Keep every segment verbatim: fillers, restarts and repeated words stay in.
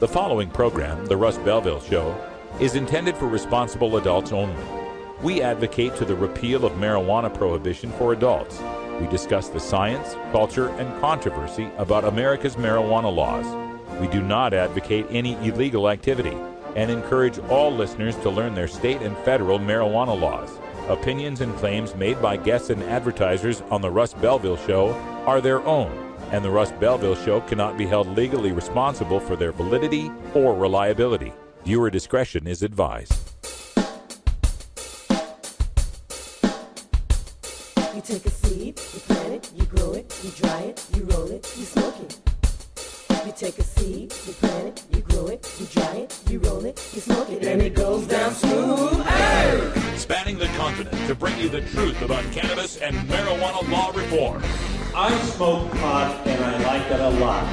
The following program, The Russ Belville Show, is intended for responsible adults only. We advocate to the repeal of marijuana prohibition for adults. We discuss the science, culture, and controversy about America's marijuana laws. We do not advocate any illegal activity and encourage all listeners to learn their state and federal marijuana laws. Opinions and claims made by guests and advertisers on The Russ Belville Show are their own, and The Russ Belville Show cannot be held legally responsible for their validity or reliability. Viewer discretion is advised. You take a seed, you plant it, you grow it, you dry it, you roll it, you smoke it. You take a seed, you plant it, you grow it, you dry it, you roll it, you smoke it, and it goes down smooth. Hey! Spanning the continent to bring you the truth about cannabis and marijuana law reform. I smoke pot and I like it a lot.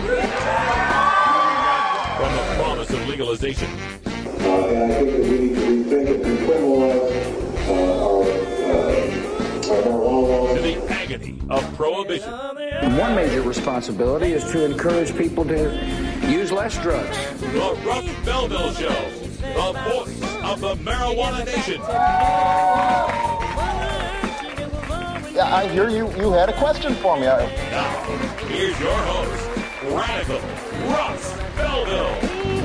From the promise of legalization. Uh, and I think that we need to rethink it and criminalize uh, our, uh, our marijuana laws. To the agony of prohibition. One major responsibility is to encourage people to use less drugs. The Russ Belville Show, the voice of the marijuana nation. Yeah, I hear you. You had a question for me. I... Now, here's your host, Radical Russ Belville.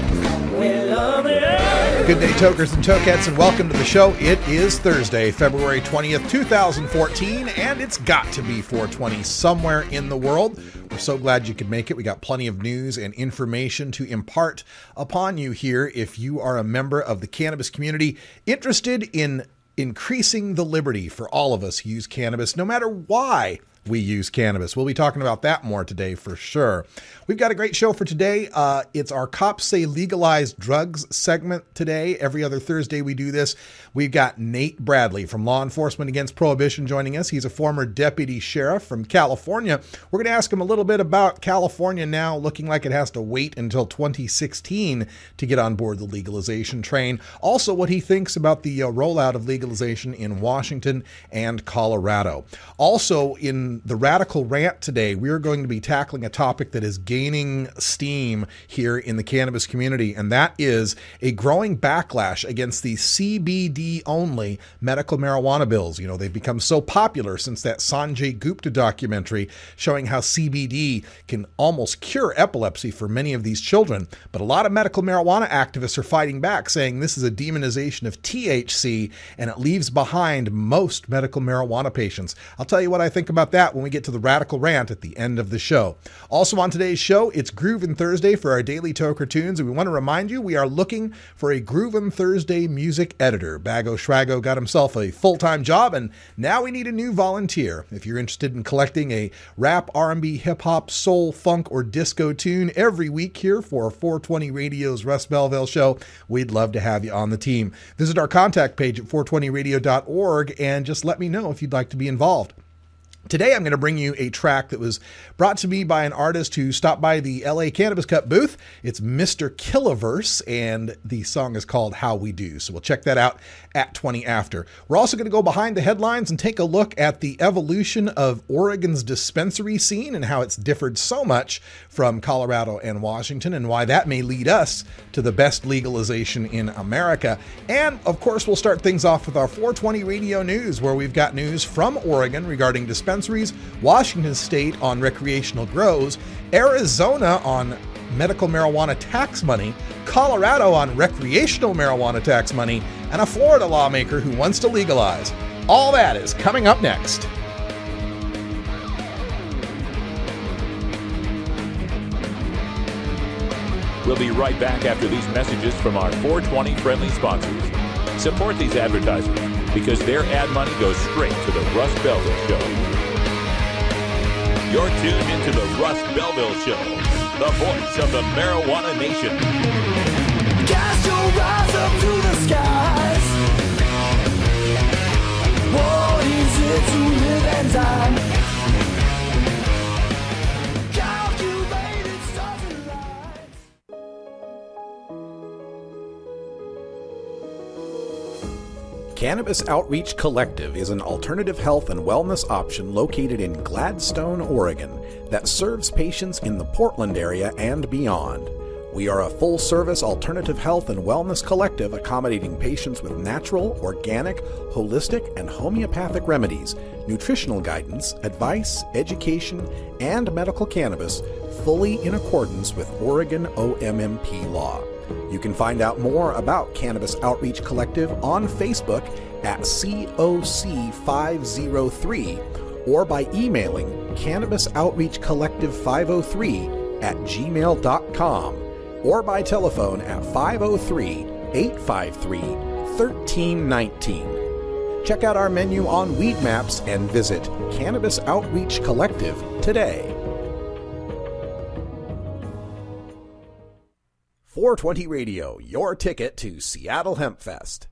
Good day, tokers and tokettes, and welcome to the show. It is Thursday, February twentieth, twenty fourteen, and it's got to be four twenty somewhere in the world. We're so glad you could make it. We got plenty of news and information to impart upon you here if you are a member of the cannabis community interested in increasing the liberty for all of us who use cannabis, no matter why we use cannabis. We'll be talking about that more today for sure. We've got a great show for today. Uh, it's our Cops Say Legalized Drugs segment today. Every other Thursday we do this. We've got Nate Bradley from Law Enforcement Against Prohibition joining us. He's a former deputy sheriff from California. We're going to ask him a little bit about California now looking like it has to wait until twenty sixteen to get on board the legalization train. Also, what he thinks about the uh, rollout of legalization in Washington and Colorado. Also, in the Radical Rant today, we are going to be tackling a topic that is gaining steam here in the cannabis community, and that is a growing backlash against the C B D-only medical marijuana bills. You know, they've become so popular since that Sanjay Gupta documentary showing how C B D can almost cure epilepsy for many of these children. But a lot of medical marijuana activists are fighting back, saying this is a demonization of T H C, and it leaves behind most medical marijuana patients. I'll tell you what I think about that when we get to the Radical Rant at the end of the show. Also on today's show, it's Groovin' Thursday for our daily Toker Tunes, and we want to remind you we are looking for a Groovin' Thursday music editor. Bago Schrago got himself a full-time job, and now we need a new volunteer. If you're interested in collecting a rap, R and B, hip-hop, soul, funk, or disco tune every week here for four twenty Radio's Russ Belville Show, we'd love to have you on the team. Visit our contact page at four twenty radio dot org and just let me know if you'd like to be involved. Today, I'm going to bring you a track that was brought to me by an artist who stopped by the L A Cannabis Cup booth. It's Mister Killaverse, and the song is called How We Do. So we'll check that out at twenty after. We're also going to go behind the headlines and take a look at the evolution of Oregon's dispensary scene and how it's differed so much from Colorado and Washington, and why that may lead us to the best legalization in America. And, of course, we'll start things off with our four twenty Radio News, where we've got news from Oregon regarding dispensaries, Washington State on recreational grows, Arizona on medical marijuana tax money, Colorado on recreational marijuana tax money, and a Florida lawmaker who wants to legalize. All that is coming up next. We'll be right back after these messages from our four twenty friendly sponsors. Support these advertisers because their ad money goes straight to the Russ Belville Show. You're tuned into the Russ Belville Show, the voice of the marijuana nation. Cast your eyes up to the skies. What is it to live and die? Calculated stars and lights. Cannabis Outreach Collective is an alternative health and wellness option located in Gladstone, Oregon, that serves patients in the Portland area and beyond. We are a full-service alternative health and wellness collective accommodating patients with natural, organic, holistic, and homeopathic remedies, nutritional guidance, advice, education, and medical cannabis, fully in accordance with Oregon O M M P law. You can find out more about Cannabis Outreach Collective on Facebook at C O C five oh three or by emailing Cannabis Outreach Collective five oh three at gmail dot com or by telephone at five oh three, eight five three, one three one nine. Check out our menu on Weed Maps and visit Cannabis Outreach Collective today. four twenty Radio, your ticket to Seattle Hemp Fest.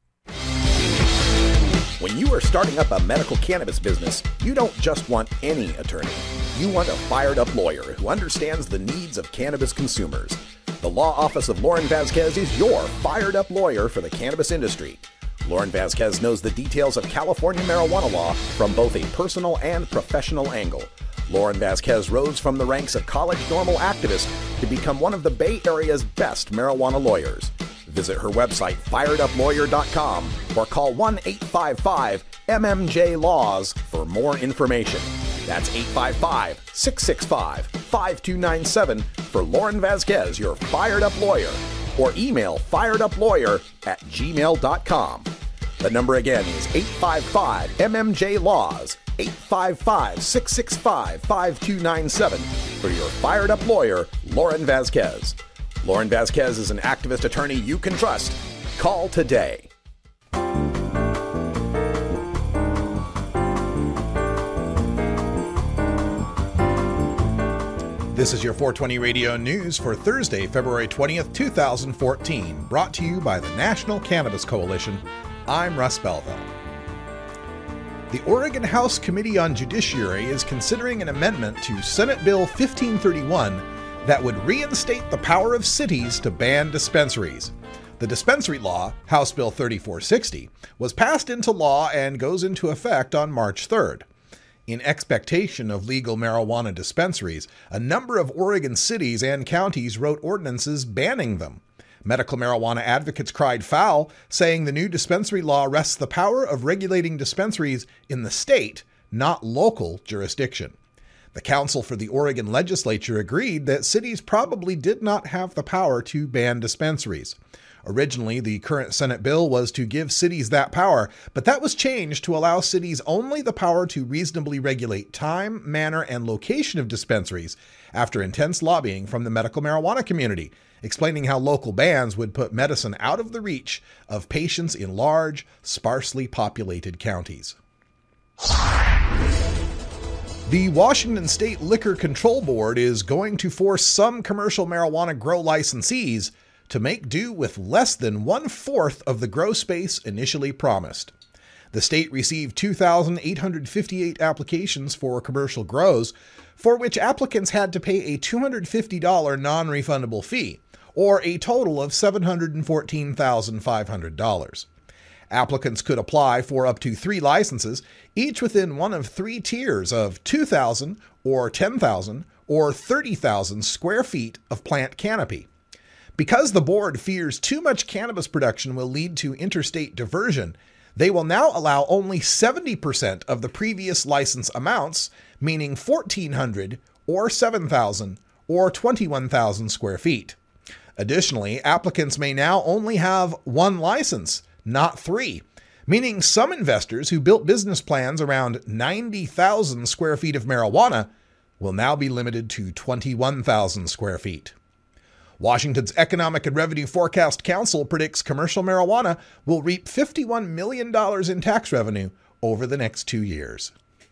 When you are starting up a medical cannabis business, you don't just want any attorney. You want a fired-up lawyer who understands the needs of cannabis consumers. The law office of Lauren Vasquez is your fired-up lawyer for the cannabis industry. Lauren Vasquez knows the details of California marijuana law from both a personal and professional angle. Lauren Vasquez rose from the ranks of college normal activist to become one of the Bay Area's best marijuana lawyers. Visit her website, fired up lawyer dot com, or call one eight five five M M J Laws for more information. That's eight five five, six six five, five two nine seven for Lauren Vasquez, your fired-up lawyer, or email fired up lawyer at gmail dot com. The number again is eight five five M M J Laws, eight five five, six six five, five two nine seven for your fired-up lawyer, Lauren Vasquez. Lauren Vasquez is an activist attorney you can trust. Call today. This is your four twenty Radio News for Thursday, February twentieth, two thousand fourteen, brought to you by the National Cannabis Coalition. I'm Russ Belville. The Oregon House Committee on Judiciary is considering an amendment to Senate Bill fifteen thirty-one that would reinstate the power of cities to ban dispensaries. The dispensary law, House Bill thirty-four sixty, was passed into law and goes into effect on March third. In expectation of legal marijuana dispensaries, a number of Oregon cities and counties wrote ordinances banning them. Medical marijuana advocates cried foul, saying the new dispensary law rests the power of regulating dispensaries in the state, not local jurisdiction. The counsel for the Oregon legislature agreed that cities probably did not have the power to ban dispensaries. Originally, the current Senate bill was to give cities that power, but that was changed to allow cities only the power to reasonably regulate time, manner, and location of dispensaries after intense lobbying from the medical marijuana community, explaining how local bans would put medicine out of the reach of patients in large, sparsely populated counties. The Washington State Liquor Control Board is going to force some commercial marijuana grow licensees to make do with less than one-fourth of the grow space initially promised. The state received two thousand eight hundred fifty-eight applications for commercial grows, for which applicants had to pay a two hundred fifty dollars non-refundable fee, or a total of seven hundred fourteen thousand five hundred dollars. Applicants could apply for up to three licenses, each within one of three tiers of two thousand, or ten thousand, or thirty thousand square feet of plant canopy. Because the board fears too much cannabis production will lead to interstate diversion, they will now allow only seventy percent of the previous license amounts, meaning fourteen hundred, or seven thousand, or twenty-one thousand square feet. Additionally, applicants may now only have one license, not three, meaning some investors who built business plans around ninety thousand square feet of marijuana will now be limited to twenty-one thousand square feet. Washington's Economic and Revenue Forecast Council predicts commercial marijuana will reap fifty-one million dollars in tax revenue over the next two years.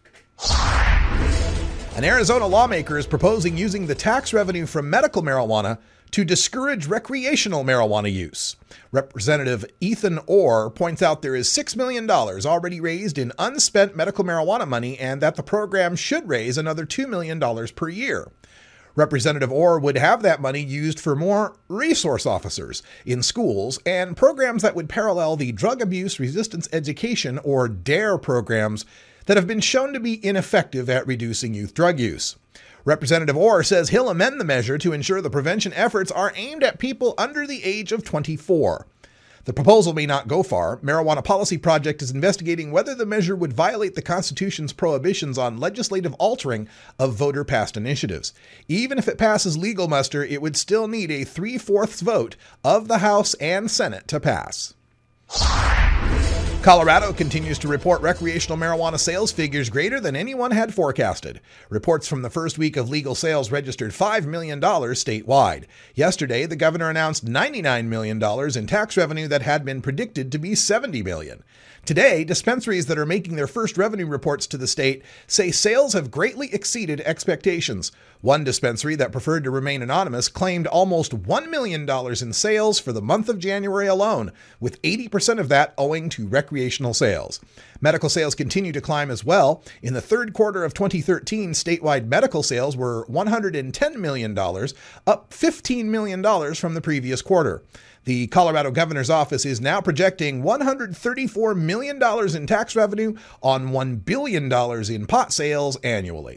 An Arizona lawmaker is proposing using the tax revenue from medical marijuana to discourage recreational marijuana use. Representative Ethan Orr points out there is six million dollars already raised in unspent medical marijuana money and that the program should raise another two million dollars per year. Representative Orr would have that money used for more resource officers in schools and programs that would parallel the Drug Abuse Resistance Education, or DARE programs, that have been shown to be ineffective at reducing youth drug use. Representative Orr says he'll amend the measure to ensure the prevention efforts are aimed at people under the age of twenty-four. The proposal may not go far. Marijuana Policy Project is investigating whether the measure would violate the Constitution's prohibitions on legislative altering of voter-passed initiatives. Even if it passes legal muster, it would still need a three-fourths vote of the House and Senate to pass. Colorado continues to report recreational marijuana sales figures greater than anyone had forecasted. Reports from the first week of legal sales registered five million dollars statewide. Yesterday, the governor announced ninety-nine million dollars in tax revenue that had been predicted to be seventy million dollars. Today, dispensaries that are making their first revenue reports to the state say sales have greatly exceeded expectations. One dispensary that preferred to remain anonymous claimed almost one million dollars in sales for the month of January alone, with eighty percent of that owing to recreational sales. Medical sales continue to climb as well. In the third quarter of twenty thirteen, statewide medical sales were one hundred ten million dollars, up fifteen million dollars from the previous quarter. The Colorado Governor's Office is now projecting one hundred thirty-four million dollars in tax revenue on one billion dollars in pot sales annually.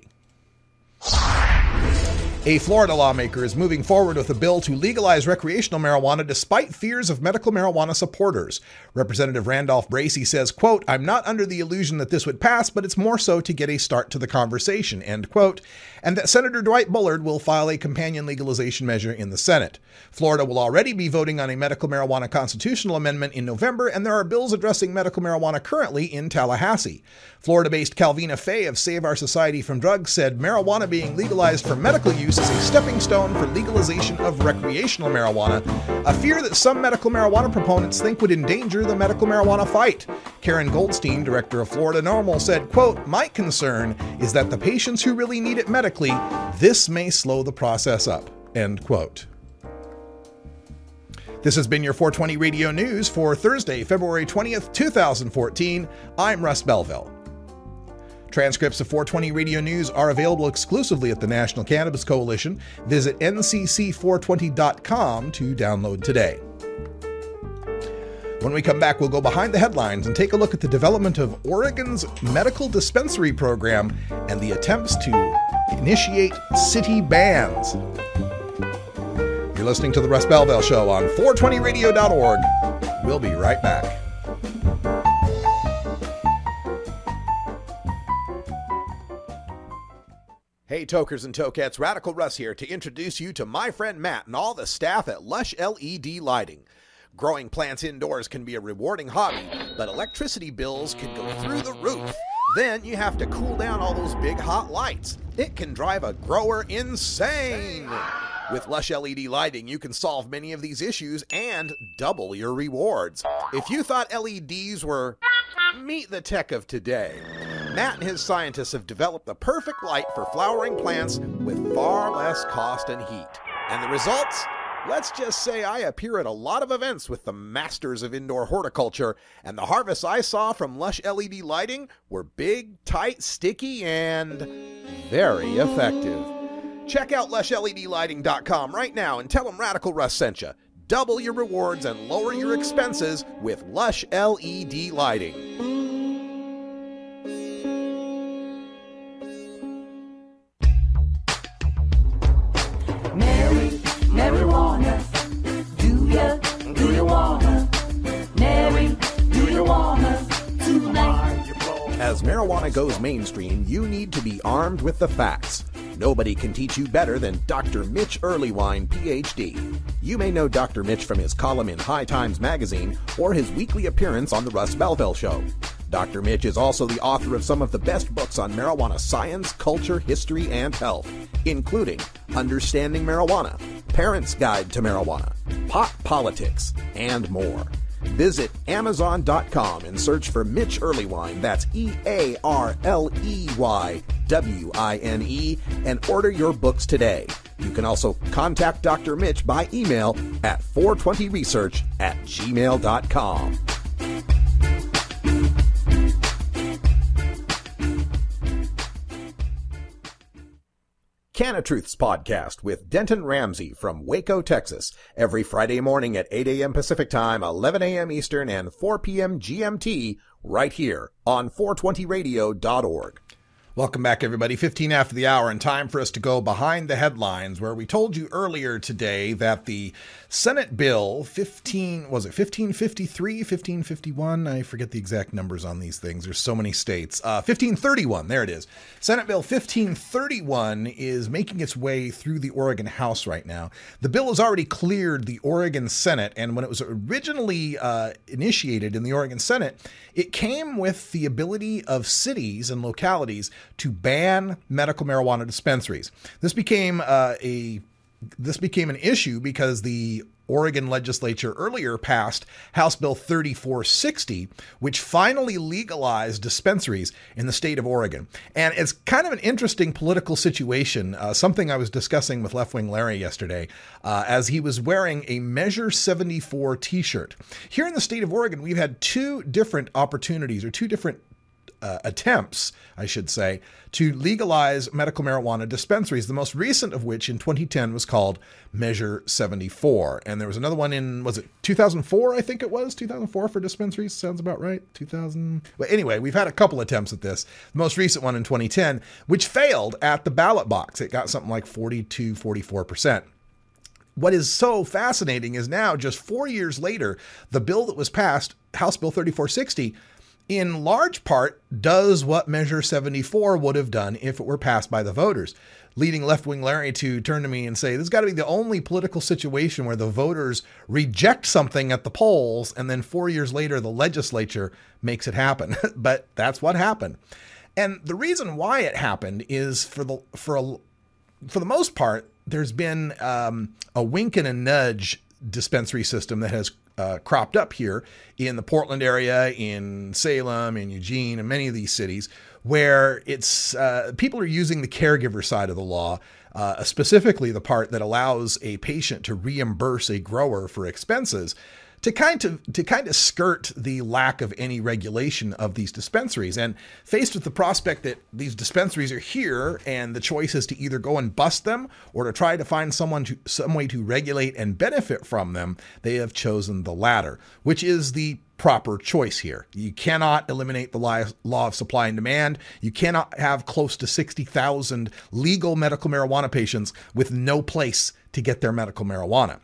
A Florida lawmaker is moving forward with a bill to legalize recreational marijuana despite fears of medical marijuana supporters. Representative Randolph Bracey says, quote, "I'm not under the illusion that this would pass, but it's more so to get a start to the conversation," end quote, and that Senator Dwight Bullard will file a companion legalization measure in the Senate. Florida will already be voting on a medical marijuana constitutional amendment in November, and there are bills addressing medical marijuana currently in Tallahassee. Florida-based Calvina Fay of Save Our Society from Drugs said marijuana being legalized for medical use is a stepping stone for legalization of recreational marijuana, a fear that some medical marijuana proponents think would endanger the medical marijuana fight. Karen Goldstein, director of Florida NORML, said, quote, "My concern is that the patients who really need it medically, this may slow the process up," end quote. This has been your four twenty Radio News for Thursday, February twentieth, twenty fourteen. I'm Russ Belville. Transcripts of four twenty Radio News are available exclusively at the National Cannabis Coalition. Visit N C C four twenty dot com to download today. When we come back, we'll go behind the headlines and take a look at the development of Oregon's medical dispensary program and the attempts to initiate city bans. You're listening to The Russ Belville Show on four twenty radio dot org. We'll be right back. Hey, tokers and tokettes, Radical Russ here to introduce you to my friend Matt and all the staff at Lush L E D Lighting. Growing plants indoors can be a rewarding hobby, but electricity bills can go through the roof. Then you have to cool down all those big hot lights. It can drive a grower insane. With Lush L E D Lighting, you can solve many of these issues and double your rewards. If you thought L E Ds were meet the tech of today, Matt and his scientists have developed the perfect light for flowering plants with far less cost and heat. And the results? Let's just say I appear at a lot of events with the masters of indoor horticulture, and the harvests I saw from Lush L E D Lighting were big, tight, sticky, and very effective. Check out lush L E D lighting dot com right now and tell them Radical Russ sent you. Double your rewards and lower your expenses with Lush L E D Lighting. Mary, marijuana, do ya, do you wanna? Mary, do you wanna tonight? As marijuana goes mainstream, you need to be armed with the facts. Nobody can teach you better than Doctor Mitch Earlywine, P H D. You may know Doctor Mitch from his column in High Times magazine or his weekly appearance on The Russ Belville Show. Doctor Mitch is also the author of some of the best books on marijuana science, culture, history, and health, including Understanding Marijuana, Parents' Guide to Marijuana, Pot Politics, and more. Visit amazon dot com and search for Mitch Earlywine, that's E A R L E Y W I N E, and order your books today. You can also contact Doctor Mitch by email at four twenty research at gmail dot com. Canna Truths Podcast with Denton Ramsey from Waco, Texas, every Friday morning at eight a.m. Pacific Time, eleven a.m. Eastern, and four p.m. G M T, right here on four twenty radio dot org. Welcome back, everybody. fifteen after the hour, and time for us to go behind the headlines, where we told you earlier today that the Senate bill fifteen, was it fifteen fifty-three, fifteen fifty-one? I forget the exact numbers on these things. There's so many states. Uh, fifteen thirty-one, there it is. Senate Bill fifteen thirty-one is making its way through the Oregon House right now. The bill has already cleared the Oregon Senate, and when it was originally uh, initiated in the Oregon Senate, it came with the ability of cities and localities to ban medical marijuana dispensaries. This became uh, a this became an issue because the Oregon legislature earlier passed House Bill thirty-four sixty, which finally legalized dispensaries in the state of Oregon. And it's kind of an interesting political situation, uh, something I was discussing with Left Wing Larry yesterday, uh, as he was wearing a Measure seventy-four t-shirt. Here in the state of Oregon, we've had two different opportunities, or two different Uh, attempts, I should say, to legalize medical marijuana dispensaries. The most recent of which in twenty ten was called Measure seventy-four. And there was another one in, was it two thousand four? I think it was two thousand four for dispensaries. Sounds about right. two thousand. But anyway, we've had a couple attempts at this. The most recent one in twenty ten, which failed at the ballot box. It got something like forty-two, forty-four percent. What is so fascinating is now, just four years later, the bill that was passed, House Bill thirty-four sixty, in large part does what Measure seventy-four would have done if it were passed by the voters, leading Left Wing Larry to turn to me and say, this has got to be the only political situation where the voters reject something at the polls, and then four years later, the legislature makes it happen. But that's what happened. And the reason why it happened is for the, for a, for the most part, there's been um, a wink and a nudge dispensary system that has Uh, cropped up here in the Portland area, in Salem, in Eugene, and many of these cities, where it's uh, people are using the caregiver side of the law, uh, specifically the part that allows a patient to reimburse a grower for expenses, to kind of to kind of skirt the lack of any regulation of these dispensaries. And faced with the prospect that these dispensaries are here and the choice is to either go and bust them or to try to find someone to some way to regulate and benefit from them, they have chosen the latter, which is the proper choice here. You cannot eliminate the law of supply and demand. You cannot have close to sixty thousand legal medical marijuana patients with no place to get their medical marijuana.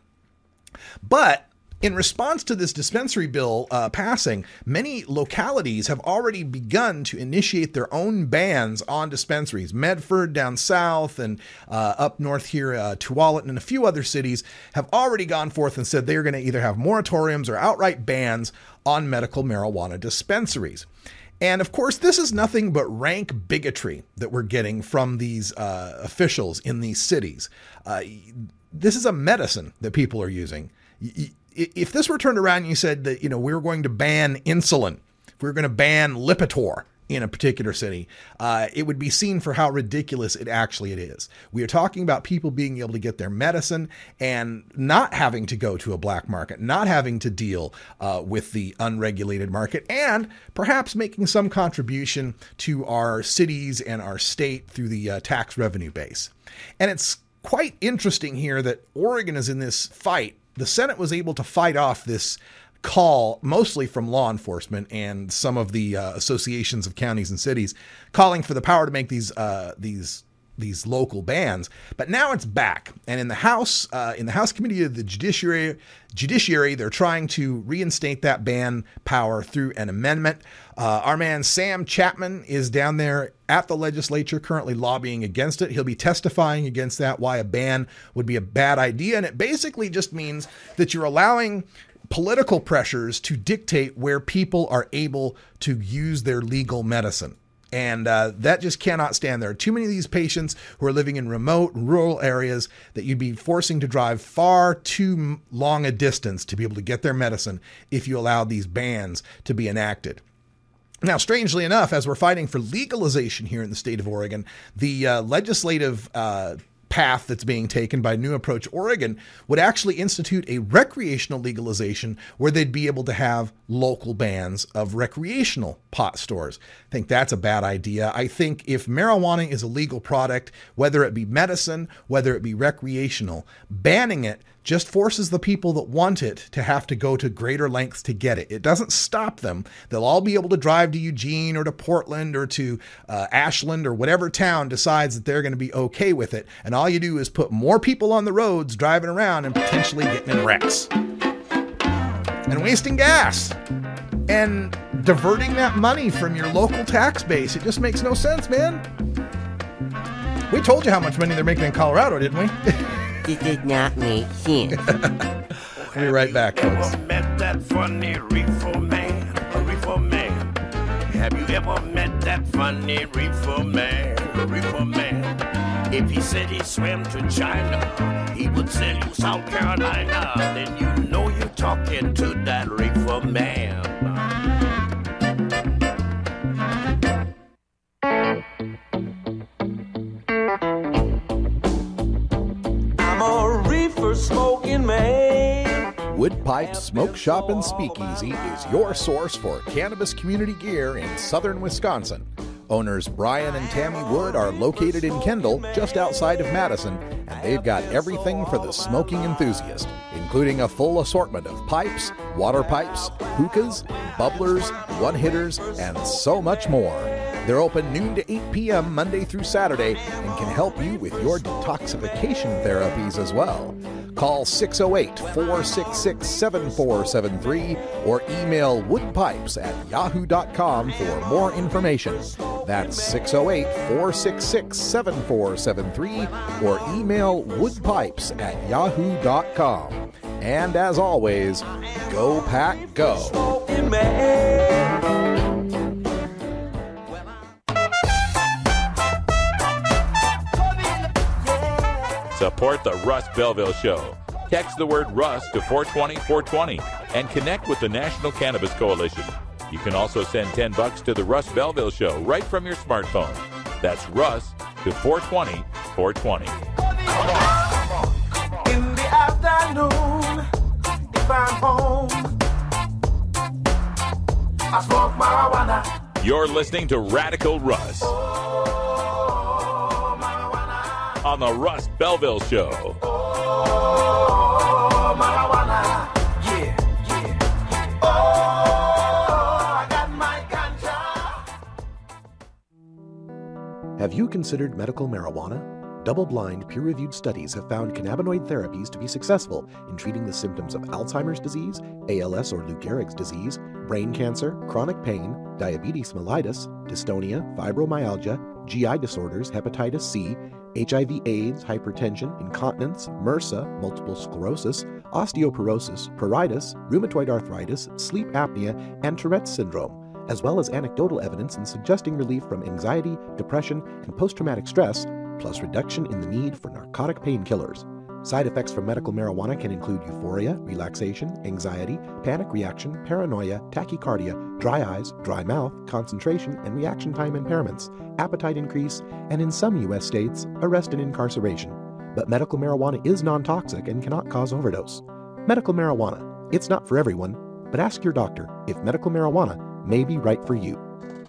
But in response to this dispensary bill uh, passing, many localities have already begun to initiate their own bans on dispensaries. Medford down south and uh, up north here, uh, Tualatin and a few other cities have already gone forth and said they're going to either have moratoriums or outright bans on medical marijuana dispensaries. And of course, this is nothing but rank bigotry that we're getting from these uh, officials in these cities. Uh, this is a medicine that people are using. Y- If this were turned around and you said that, you know, we were going to ban insulin, if we were going to ban Lipitor in a particular city, uh, it would be seen for how ridiculous it actually it is. We are talking about people being able to get their medicine and not having to go to a black market, not having to deal uh, with the unregulated market, and perhaps making some contribution to our cities and our state through the uh, tax revenue base. And it's quite interesting here that Oregon is in this fight. The Senate was able to fight off this call, mostly from law enforcement and some of the uh, associations of counties and cities, calling for the power to make these uh, these these local bans. But now it's back, and in the House, uh, in the House Committee of the Judiciary, Judiciary, they're trying to reinstate that ban power through an amendment. Uh, our man Sam Chapman is down there at the legislature currently lobbying against it. He'll be testifying against that, why a ban would be a bad idea. And it basically just means that you're allowing political pressures to dictate where people are able to use their legal medicine. And uh, that just cannot stand. There are too many of these patients who are living in remote and rural areas that you'd be forcing to drive far too long a distance to be able to get their medicine if you allow these bans to be enacted. Now, strangely enough, as we're fighting for legalization here in the state of Oregon, the uh, legislative uh, path that's being taken by New Approach Oregon would actually institute a recreational legalization where they'd be able to have local bans of recreational pot stores. I think that's a bad idea. I think if marijuana is a legal product, whether it be medicine, whether it be recreational, banning it just forces the people that want it to have to go to greater lengths to get it. It doesn't stop them. They'll all be able to drive to Eugene or to Portland or to uh, Ashland or whatever town decides that they're going to be okay with it. And all you do is put more people on the roads driving around and potentially getting in wrecks and wasting gas and diverting that money from your local tax base. It just makes no sense, man. We told you how much money they're making in Colorado, didn't we? It did not make sense. We'll be right back, folks. Have you ever met that funny reefer man? A reefer man. Have you ever met that funny reefer man? A reefer man. If he said he swam to China, he would sell you South Carolina. Then you know you're talking to that reefer man. Smoking man. Wood Pipe Smoke Shop and Speakeasy is your source for cannabis community gear in southern Wisconsin. Owners Brian and Tammy Wood are located in Kendall, just outside of Madison, and they've got everything for the smoking enthusiast, including a full assortment of pipes, water pipes, hookahs, bubblers, one-hitters, and so much more. They're open noon to eight p.m. Monday through Saturday and can help you with your detoxification therapies as well. Call six oh eight, four six six, seven four seven three or email woodpipes at yahoo dot com for more information. That's six oh eight, four six six, seven four seven three or email woodpipes at yahoo dot com. And as always, go pack go. Support the Russ Belville Show. Text the word Russ to four twenty, four twenty and connect with the National Cannabis Coalition. You can also send ten bucks to the Russ Belville Show right from your smartphone. That's Russ to four twenty, four twenty. In the afternoon, if I'm home, I smoke marijuana. You're listening to Radical Russ on the Russ Belville Show. Oh, marijuana. Yeah, yeah, yeah. Oh, I got my ganja. Have you considered medical marijuana? Double-blind, peer-reviewed studies have found cannabinoid therapies to be successful in treating the symptoms of Alzheimer's disease, A L S or Lou Gehrig's disease, brain cancer, chronic pain, diabetes mellitus, dystonia, fibromyalgia, G I disorders, hepatitis C, H I V AIDS, hypertension, incontinence, MRSA, multiple sclerosis, osteoporosis, pruritus, rheumatoid arthritis, sleep apnea, and Tourette's syndrome, as well as anecdotal evidence in suggesting relief from anxiety, depression, and post-traumatic stress, plus reduction in the need for narcotic painkillers. Side effects from medical marijuana can include euphoria, relaxation, anxiety, panic reaction, paranoia, tachycardia, dry eyes, dry mouth, concentration and reaction time impairments, appetite increase, and in some U S states, arrest and incarceration. But medical marijuana is non-toxic and cannot cause overdose. Medical marijuana, it's not for everyone, but ask your doctor if medical marijuana may be right for you.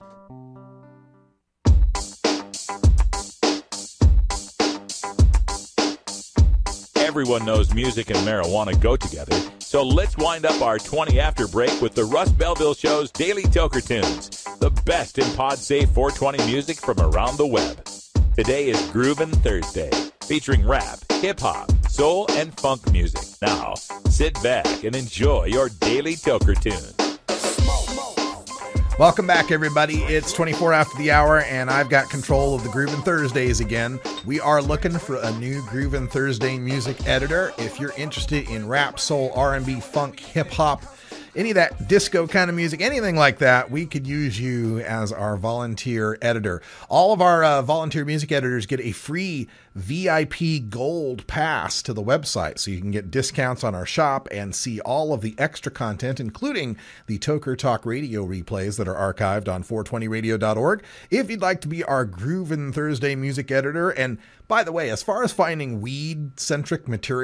Everyone knows music and marijuana go together, so let's wind up our twenty after break with the Russ Belville Show's Daily Toker Tunes, the best in pod-safe four twenty music from around the web. Today is Groovin' Thursday, featuring rap, hip-hop, soul, and funk music. Now, sit back and enjoy your Daily Toker Tunes. Welcome back, everybody. It's twenty-four after the hour, and I've got control of the Groovin' Thursdays again. We are looking for a new Groovin' Thursday music editor. If you're interested in rap, soul, R and B, funk, hip-hop, any of that disco kind of music, anything like that, we could use you as our volunteer editor. All of our uh, volunteer music editors get a free V I P gold pass to the website, so you can get discounts on our shop and see all of the extra content, including the Toker Talk radio replays that are archived on four twenty radio dot org. If you'd like to be our Groovin' Thursday music editor, and by the way, as far as finding weed-centric material,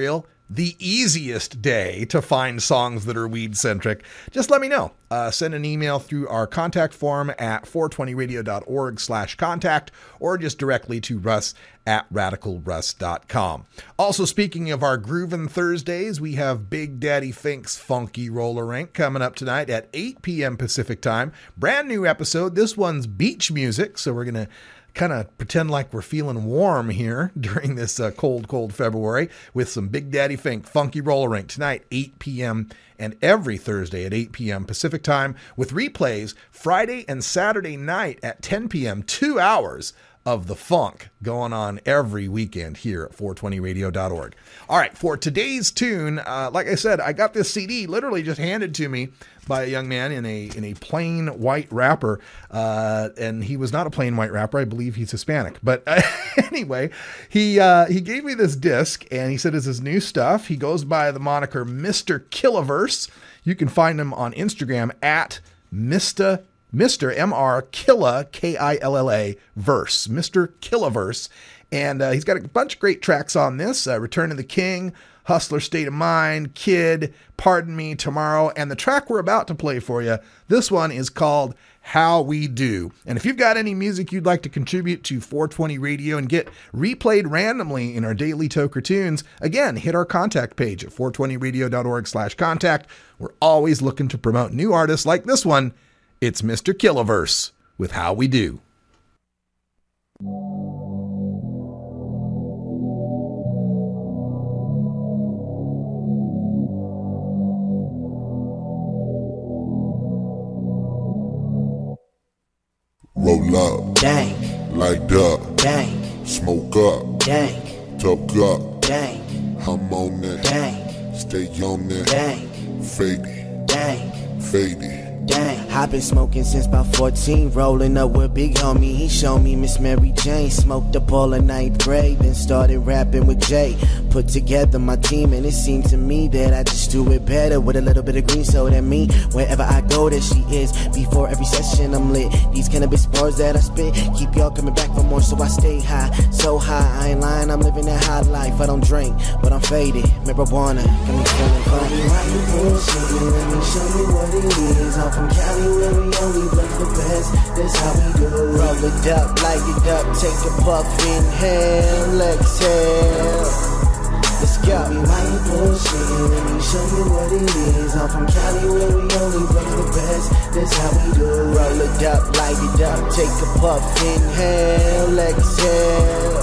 the easiest day to find songs that are weed-centric, just let me know. Uh, send an email through our contact form at four twenty radio dot org slash contact, or just directly to Russ at radical russ dot com. Also, speaking of our Groovin' Thursdays, we have Big Daddy Fink's Funky Roller Rink coming up tonight at eight p.m. Pacific time. Brand new episode. This one's beach music, so we're going to kind of pretend like we're feeling warm here during this uh, cold, cold February with some Big Daddy Fink Funky Roller Rink tonight, eight p.m. and every Thursday at eight p.m. Pacific time, with replays Friday and Saturday night at ten p.m. Two hours of the funk going on every weekend here at four twenty radio dot org. All right, for today's tune, uh, like I said, I got this C D literally just handed to me by a young man in a in a plain white wrapper, uh, and he was not a plain white wrapper. I believe he's Hispanic. But uh, anyway, he uh, he gave me this disc, and he said it's his new stuff. He goes by the moniker Mister Killaverse. You can find him on Instagram at Mister Mister M R Killa, K I L L A, Verse, Mister Killaverse. And uh, he's got a bunch of great tracks on this. Uh, Return of the King, Hustler State of Mind, Kid, Pardon Me, Tomorrow. And the track we're about to play for you, this one is called How We Do. And if you've got any music you'd like to contribute to four twenty Radio and get replayed randomly in our daily Toker Tunes, again, hit our contact page at four twenty radio dot org slash contact. We're always looking to promote new artists like this one. It's Mister Killaverse with How We Do. Roll up, dang, light up, dang, smoke up, dang, talk up, dang, I'm on it, dang, stay on it, dang, faded, dang, faded. Dang, I've been smoking since about fourteen, rolling up with big homie. He showed me Miss Mary Jane, smoked up all of ninth grade, then started rapping with Jay. Put together my team, and it seemed to me that I just do it better with a little bit of green soda than me. Wherever I go, there she is. Before every session, I'm lit. These cannabis bars that I spit keep y'all coming back for more, so I stay high, so high. I ain't lying, I'm living that high life. I don't drink, but I'm faded. Marijuana got me feeling funny. Why you bullshitting? Let me show you what it is. I'm from Cali where we only play the best. That's how we do. Roll it up, light it up, take a puff, inhale, exhale. Let's go. Tell me why you bullshit. Let me show you what it is. I'm from Cali where we only play the best. That's how we do. Roll it up, light it up, take a puff, inhale, exhale.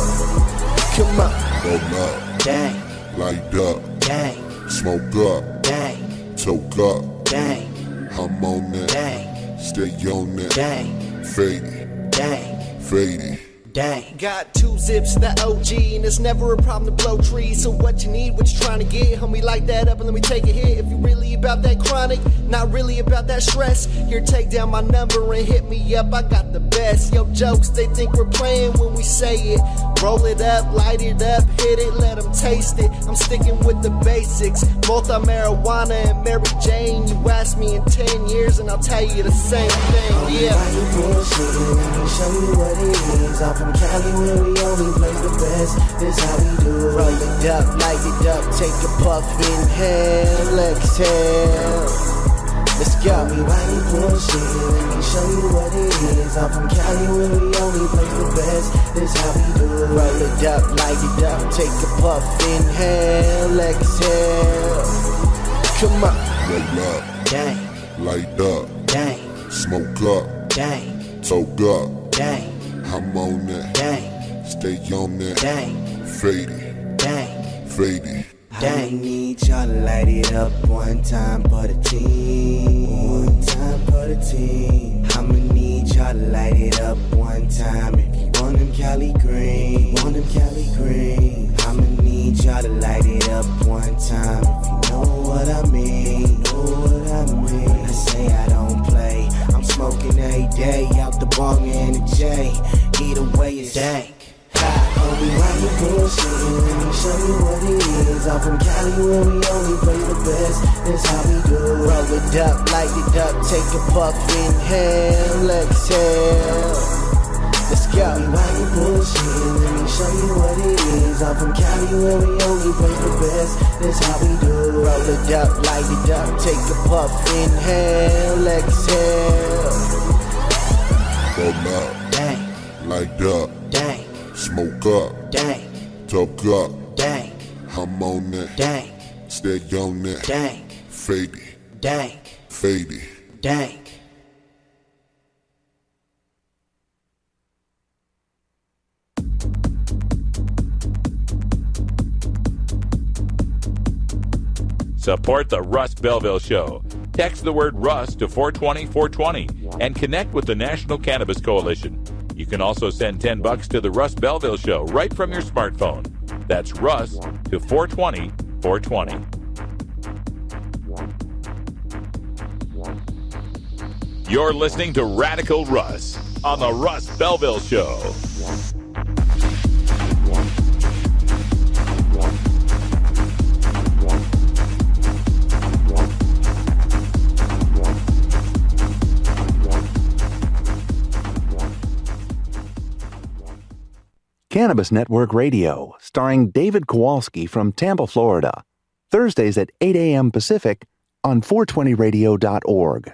Come on. Roll up, dang, light up, dang, smoke up, dang, toke up, dang, I'm on it, dang, stay on it, dang, faded, dang, faded. dang. Got two zips, the O G, and it's never a problem to blow trees. So what you need, what you trying to get, homie, light that up and let me take a hit. If you really about that chronic, not really about that stress, here, take down my number and hit me up, I got the best. Yo, jokes, they think we're playing when we say it. Roll it up, light it up, hit it, let them taste it. I'm sticking with the basics, multi-marijuana and Mary Jane. You ask me in ten years and I'll tell you the same thing, yeah. Why you bullshitting? Let me show you what it is. I'm from Cali where we only play the best. This how we do. Roll it up, light it up, take a puff, inhale, exhale. Let's go. Tell me why you bullshitting? Let me show you what it is. I'm from Cali where we only play the best. This how we do. Roll it up, light it up, take a puff, inhale, exhale. Come on. Roll up, dang, light up, dang, smoke up, dang, toke up, dang, I'm on it, dang, stay on it, dang, faded, dang, faded. I need y'all to light it up one time for the team. One time for the team. I'ma need y'all to light it up one time. If you want them Cali Green, want them Cali Green. I'ma need y'all to light it up one time. If you know what I mean, know what I mean. When I say I don't play, I'm smoking every day out the bong and the J. Either way it's dank. Homie, why you bullshitting? Let me show you what it is. I'm from Cali where we only play the best. That's how we do. Roll it up, light it up, take a puff, inhale, exhale. Let's go. Why you bullshit? Let me show you what it is. I'm from Cali where we only play for best. That's how we do. Roll it up, light it up, take a puff, inhale, exhale. Come out. Dang. Light up. Dang. Smoke up. Dang. Talk up. Dang. I'm on that. Dang. Stay on that. Dang. Fady. Dang. Fady. Dang. Support the Russ Belville Show. Text the word Russ to four twenty, four twenty and connect with the National Cannabis Coalition. You can also send ten bucks to the Russ Belville Show right from your smartphone. That's Russ to four twenty, four twenty. You're listening to Radical Russ on the Russ Belville Show. Cannabis Network Radio, starring David Kowalski from Tampa, Florida. Thursdays at eight a.m. Pacific on four twenty radio dot org.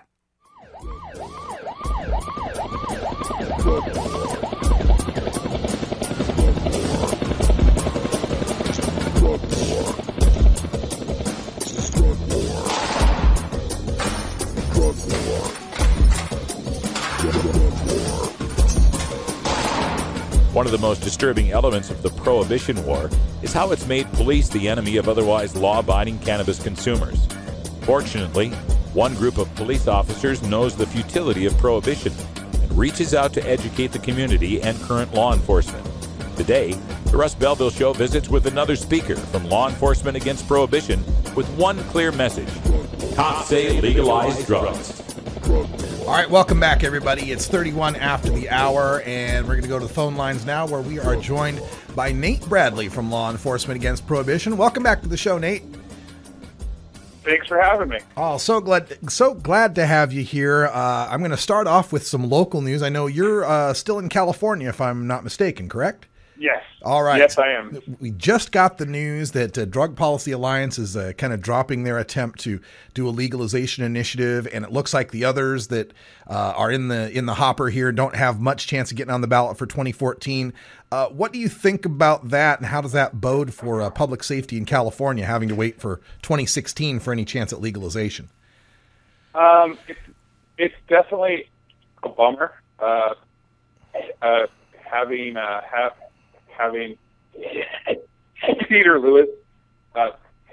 One of the most disturbing elements of the Prohibition War is how it's made police the enemy of otherwise law-abiding cannabis consumers. Fortunately, one group of police officers knows the futility of prohibition and reaches out to educate the community and current law enforcement. Today, the Russ Belville Show visits with another speaker from Law Enforcement Against Prohibition with one clear message. Cops say legalize drugs. All right, welcome back, everybody. It's thirty-one after the hour, and we're going to go to the phone lines now, where we are joined by Nate Bradley from Law Enforcement Against Prohibition. Welcome back to the show, Nate. Thanks for having me. Oh, so glad, so glad to have you here. Uh, I'm going to start off with some local news. I know you're uh, still in California, if I'm not mistaken, correct? Yes. All right. Yes, I am. We just got the news that uh, Drug Policy Alliance is uh, kind of dropping their attempt to do a legalization initiative, and it looks like the others that uh, are in the in the hopper here don't have much chance of getting on the ballot for twenty fourteen. Uh, what do you think about that, and how does that bode for uh, public safety in California, having to wait for twenty sixteen for any chance at legalization? Um, it's, it's definitely a bummer. Uh, uh, having uh, have. Having Peter Lewis uh,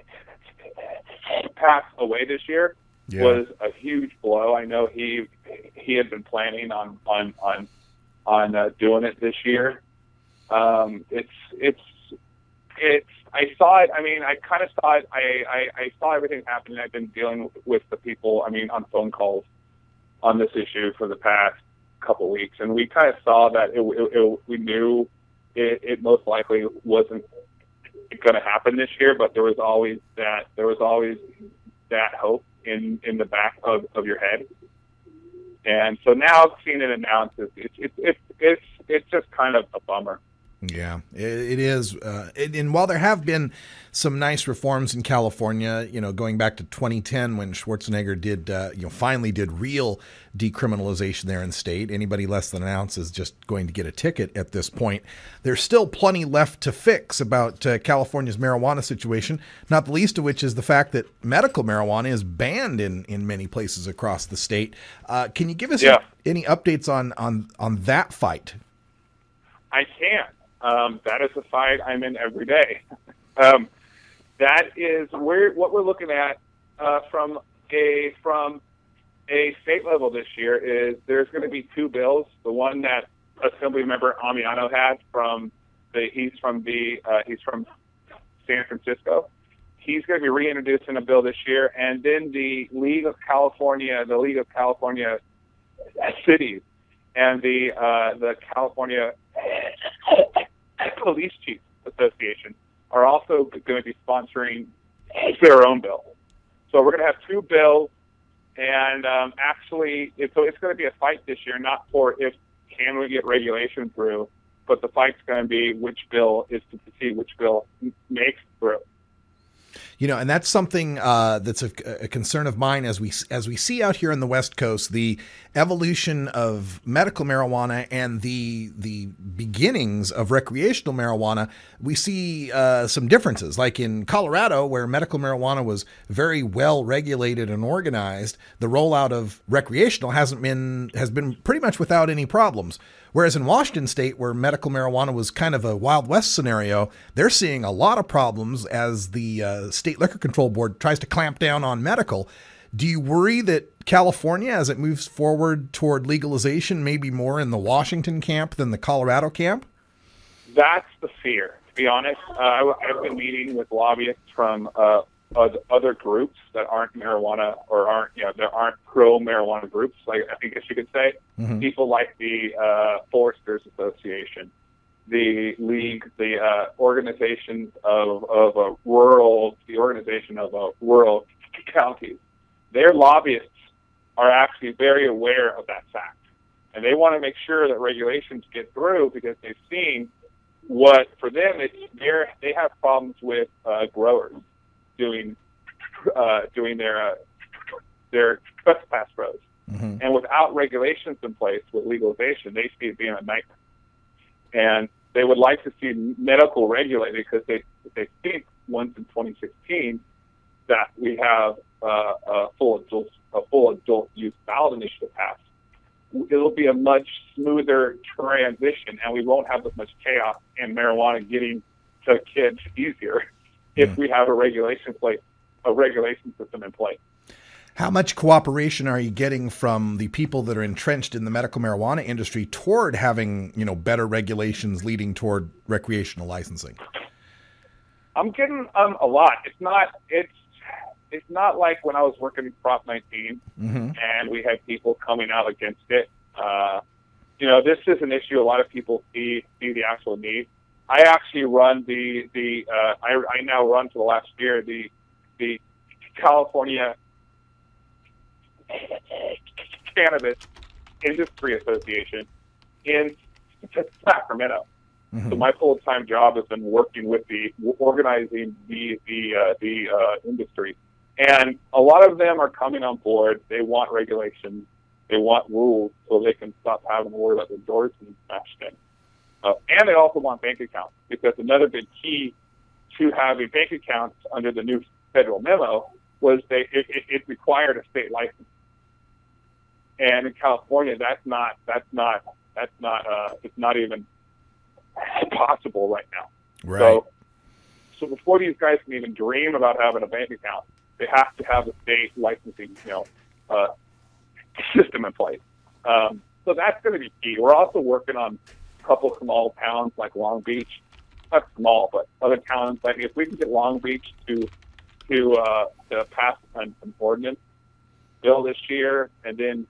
pass away this year yeah. was a huge blow. I know he he had been planning on on on on uh, doing it this year. Um, it's it's it's. I saw it. I mean, I kind of saw it. I, I I saw everything happening. I've been dealing with the people. I mean, on phone calls on this issue for the past couple weeks, and we kind of saw that it, it, it we knew. It, it most likely wasn't going to happen this year, but there was always that there was always that hope in, in the back of, of your head. And so now seeing it announced, it's it's it's it's, it's, it's just kind of a bummer. Yeah, it, it is. Uh, it, and while there have been some nice reforms in California, you know, going back to twenty ten when Schwarzenegger did, uh, you know, finally did real decriminalization there in the state. Anybody less than an ounce is just going to get a ticket at this point. There's still plenty left to fix about uh, California's marijuana situation, not the least of which is the fact that medical marijuana is banned in, in many places across the state. Uh, can you give us yeah. any updates on, on, on that fight? I can. Um, that is a fight I'm in every day. um, that is we're, what we're looking at uh, from a from a state level this year is there's going to be two bills. The one that Assemblymember Amiano had from the he's from the uh, he's from San Francisco. He's going to be reintroducing a bill this year, and then the League of California, the League of California Cities, and the uh, the California Police Chiefs Association are also going to be sponsoring their own bill. So we're going to have two bills, and um, actually, it, so it's going to be a fight this year, not for if can we get regulation through? But the fight's going to be which bill is to see which bill makes through. You know, and that's something uh, that's a, a concern of mine as we as we see out here on the West Coast, the evolution of medical marijuana and the the beginnings of recreational marijuana. We see uh, some differences, like in Colorado, where medical marijuana was very well regulated and organized. The rollout of recreational hasn't been has been pretty much without any problems. Whereas in Washington State, where medical marijuana was kind of a Wild West scenario, they're seeing a lot of problems as the uh, State Liquor Control Board tries to clamp down on medical. Do you worry that California, as it moves forward toward legalization, may be more in the Washington camp than the Colorado camp? That's the fear, to be honest. Uh, I, I've been meeting with lobbyists from uh, other groups that aren't marijuana or aren't, you know, there aren't pro-marijuana groups, like I think you could say. Mm-hmm. People like the uh, Foresters Association, the League, the uh, organizations of, of uh, rural, the organization of uh, rural counties. Their lobbyists are actually very aware of that fact. And they want to make sure that regulations get through because they've seen what, for them, it's they're, they have problems with uh, growers doing uh, doing their uh, their trespass grows. Mm-hmm. And without regulations in place with legalization, they see it being a nightmare. And they would like to see medical regulated because they they think once in twenty sixteen that we have uh, a full adult a full adult use ballot initiative passed, it'll be a much smoother transition, and we won't have as much chaos and marijuana getting to kids easier if we have a regulation place, a regulation system in place. How much cooperation are you getting from the people that are entrenched in the medical marijuana industry toward having, you know, better regulations leading toward recreational licensing? I'm getting um, a lot. It's not. It's it's not like when I was working in Prop nineteen mm-hmm. and we had people coming out against it. Uh, you know, this is an issue a lot of people see see the actual need. I actually run the the uh, I, I now run for the last year the the California Cannabis Industry Association in Sacramento. Mm-hmm. So my full-time job has been working with the organizing the the uh, the uh, industry, and a lot of them are coming on board. They want regulations, they want rules, so they can stop having to worry about the doors being smashed in. Uh, and they also want bank accounts, because another big key to having bank accounts under the new federal memo was they it, it, it required a state license. And in California, that's not that's not that's not uh, it's not even possible right now. Right. So, so before these guys can even dream about having a bank account, they have to have a state licensing, you know, uh, system in place. Um, so that's going to be key. We're also working on a couple small towns like Long Beach, not small, but other towns. Like if we can get Long Beach to to uh, to pass an, an ordinance bill this year, and then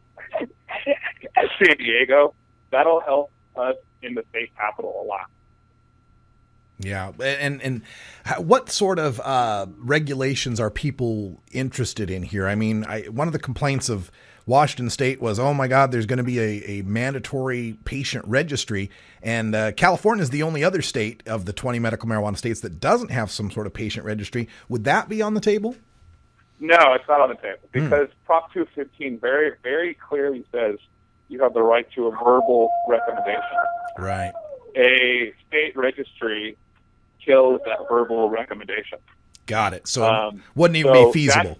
San Diego, that'll help us in the state capital a lot. Yeah, and and what sort of uh, regulations are people interested in here? I mean, I, one of the complaints of Washington State was, oh my God, there's going to be a, a mandatory patient registry, and uh, California is the only other state of the twenty medical marijuana states that doesn't have some sort of patient registry. Would that be on the table? No, it's not on the table, because mm. Prop two fifteen very, very clearly says you have the right to a verbal recommendation. Right. A state registry kills that verbal recommendation. Got it. So um, it wouldn't even so be feasible.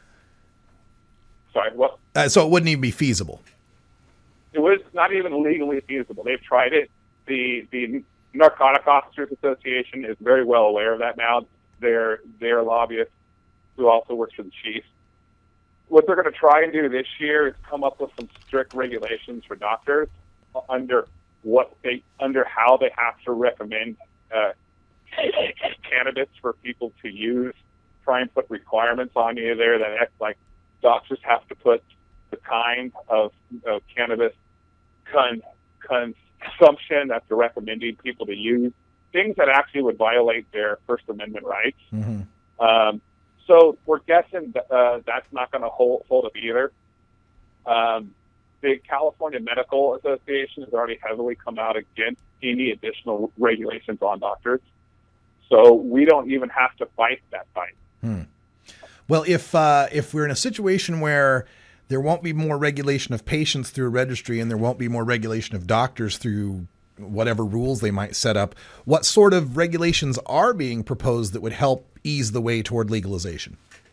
Sorry, what? Uh, so it wouldn't even be feasible. It was not even legally feasible. They've tried it. The the Narcotic Officers Association is very well aware of that now. They're they're lobbyists who also works for the chief. What they're going to try and do this year is come up with some strict regulations for doctors under what they under how they have to recommend uh, cannabis for people to use. Try and put requirements on you there that like doctors have to put the kind of, of cannabis con, consumption that they're recommending people to use. Things that actually would violate their First Amendment rights. Mm-hmm. Um, So we're guessing that, uh, that's not going to hold, hold up either. Um, the California Medical Association has already heavily come out against any additional regulations on doctors. So we don't even have to fight that fight. Hmm. Well, if uh, if we're in a situation where there won't be more regulation of patients through a registry and there won't be more regulation of doctors through whatever rules they might set up, what sort of regulations are being proposed that would help ease the way toward legalization?